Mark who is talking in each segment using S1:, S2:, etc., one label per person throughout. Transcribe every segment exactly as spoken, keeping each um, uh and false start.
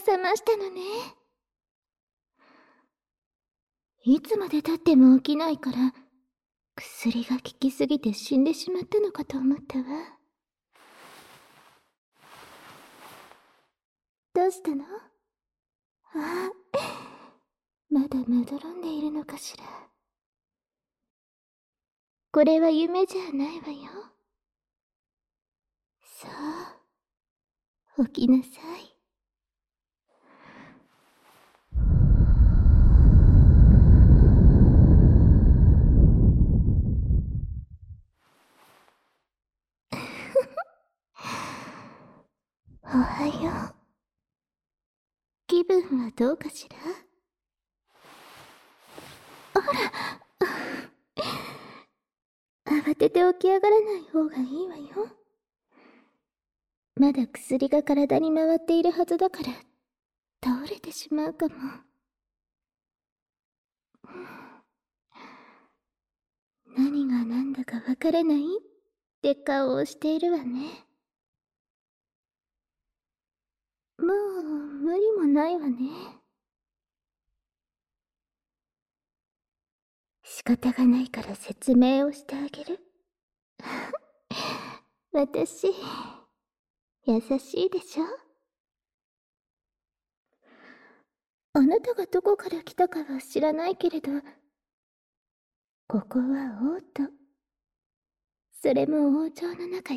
S1: 覚ましたのね。いつまで経っても起きないから、薬が効きすぎて死んでしまったのかと思ったわ。どうしたの？ああ、まだまどろんでいるのかしら。これは夢じゃないわよ。さあ、起きなさい。おはよう。気分はどうかしら？あら、慌てて起き上がらない方がいいわよ。まだ薬が体に回っているはずだから、倒れてしまうかも。何が何だかわからないって顔をしているわね。もう無理もないわね。仕方がないから説明をしてあげる。私、優しいでしょ？あなたがどこから来たかは知らないけれど、ここは王都。それも王朝の中よ。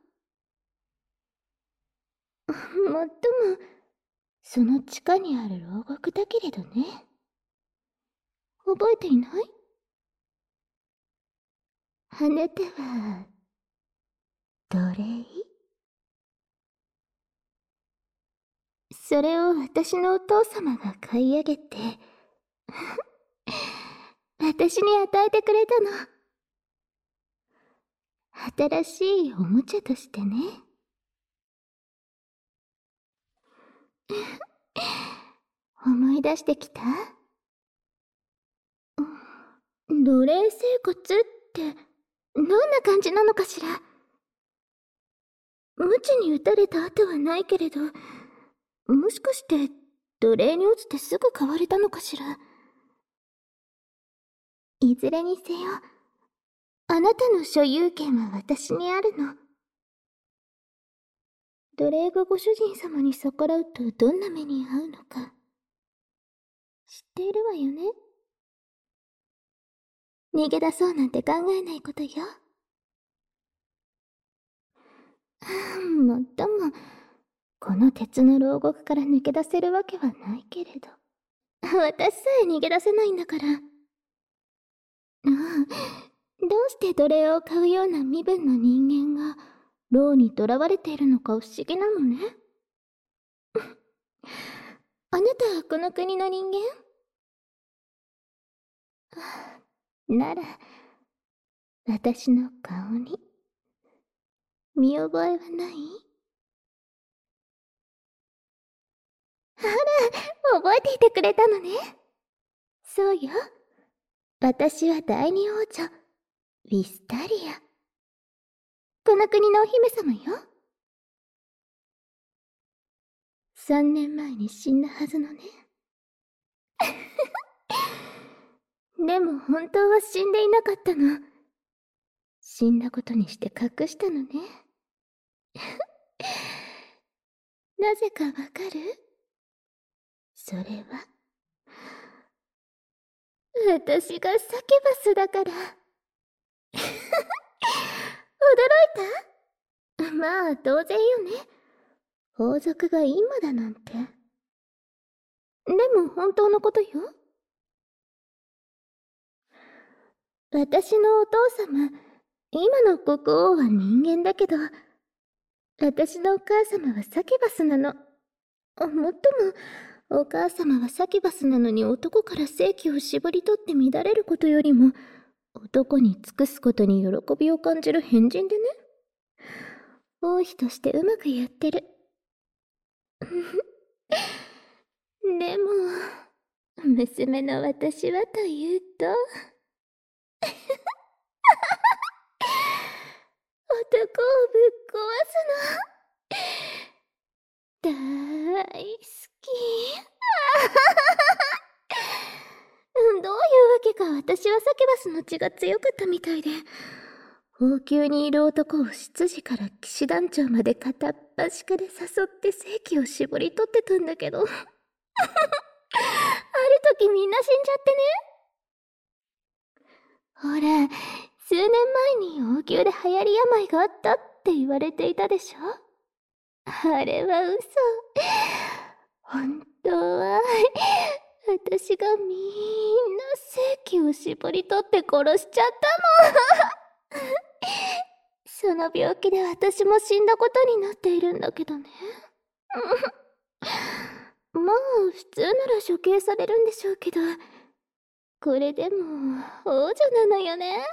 S1: もっとも、その地下にある牢獄だけれどね。覚えていない？あなたは、奴隷？それを私のお父様が買い上げて、私に与えてくれたの。新しいおもちゃとしてね。思い出してきた？奴隷生活ってどんな感じなのかしら。無知に打たれた後はないけれど、もしかして奴隷に落ちてすぐ買われたのかしら。いずれにせよ、あなたの所有権は私にあるの。奴隷がご主人様に逆らうとどんな目に遭うのか知っているわよね。逃げ出そうなんて考えないことよ。もっとも、この鉄の牢獄から抜け出せるわけはないけれど。私さえ逃げ出せないんだから。ああ、どうして奴隷を買うような身分の人間が牢に囚われているのか不思議なのね。あなたはこの国の人間？なら、私の顔に見覚えはない？あら、覚えていてくれたのね。そうよ。私は第二王女、ウィスタリア。この国のお姫様よ。三年前に死んだはずのね。でも本当は死んでいなかったの。死んだことにして隠したのね。なぜかわかる？それは、私がサキュバスだから。驚いた？まあ当然よね。王族が今だなんて。でも本当のことよ。私のお父様、今の国王は人間だけど、私のお母様はサキュバスなの。もっとも、お母様はサキュバスなのに男から性器を絞り取って乱れることよりも、男に尽くすことに喜びを感じる変人でね。王妃としてうまくやってる。でも、娘の私はというと、男をぶっ壊すの。大好き。 どういうわけか私はサキュバスの血が強かったみたいで、王宮にいる男を執事から騎士団長まで片っ端から誘って正気を絞り取ってたんだけどある時みんな死んじゃってね。ほら、数年前に王宮で流行り病があったって言われていたでしょ。あれは嘘。本当は私がみんな正気を絞り取って殺しちゃったのその病気で私も死んだことになっているんだけどねまあ普通なら処刑されるんでしょうけど、これでも王女なのよね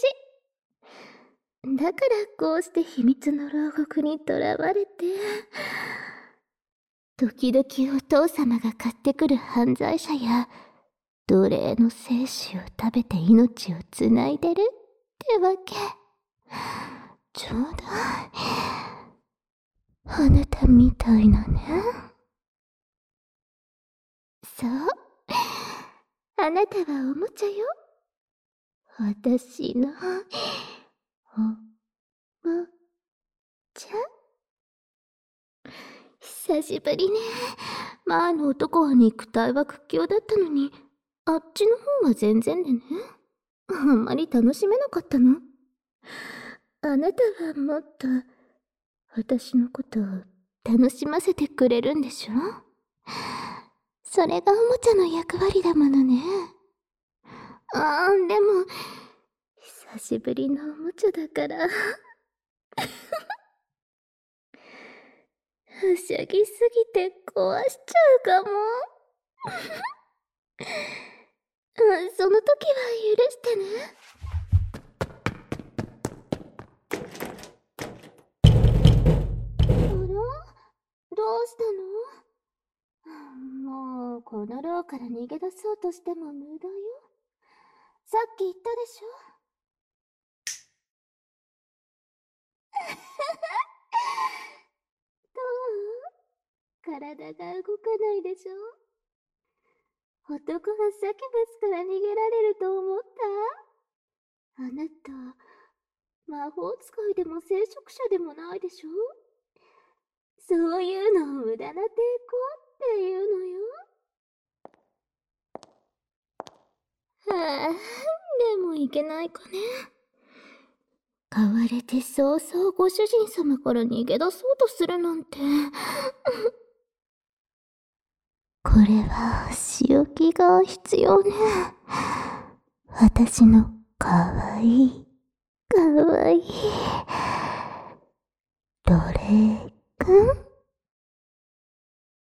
S1: 私。だからこうして秘密の牢獄に囚われて、時々お父様が買ってくる犯罪者や奴隷の精子を食べて命をつないでるってわけ。ちょうどあなたみたいなね。そう、あなたはおもちゃよ。私のおもちゃ。久しぶりね。前の男は肉体は屈強だったのに、あっちの方は全然でね。あんまり楽しめなかったの。あなたはもっと私のことを楽しませてくれるんでしょ。それがおもちゃの役割だものね。あーでも久しぶりのおもちゃだからはしゃぎすぎて壊しちゃうかもその時は許してね。あら？どうしたの？もうこの牢から逃げ出そうとしても無駄よ。さっき言ったでしょどう？体が動かないでしょ。男がサキュバスから逃げられると思った？あなた魔法使いでも聖職者でもないでしょ。そういうのを無駄な抵抗っていうのよ。はあ、でもいけないかね。買われて早々ご主人様から逃げ出そうとするなんてこれは仕置きが必要ね。私のかわいいかわいい